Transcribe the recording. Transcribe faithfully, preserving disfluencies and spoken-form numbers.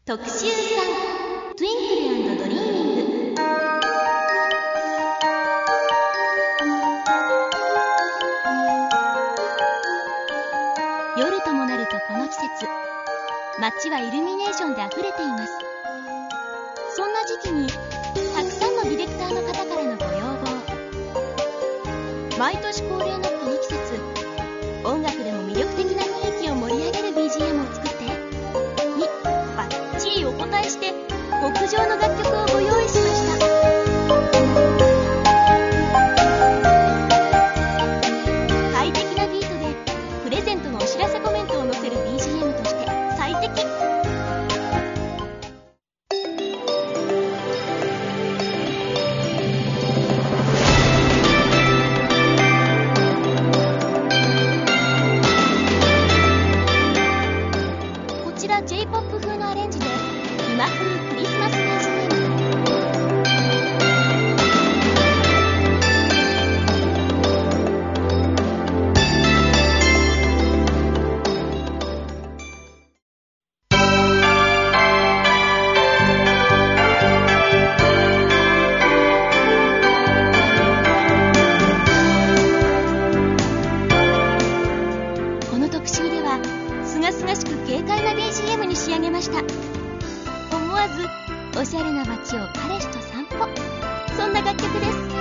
特集さんトゥインクル&ドリーミング。夜ともなるとこの季節、街はイルミネーションであふれています。そんな時期にたくさんのディレクターの方からのご要望、毎年恒例のこの季節、音楽でも魅力的な雰囲気を盛り上げる ビージーエム を作ってにバッチリお答えして、極上の楽曲をご用意しました。快適なビートでプレゼントのお知らせコメントを載せる ビージーエム として最適。こちら ジェイポップ 風のアレンジで今風クリスマス ビージーエム。この特集ではすがすがしく軽快な ビージーエム に仕上げました。思わずおしゃれな街を彼氏と散歩、そんな楽曲です。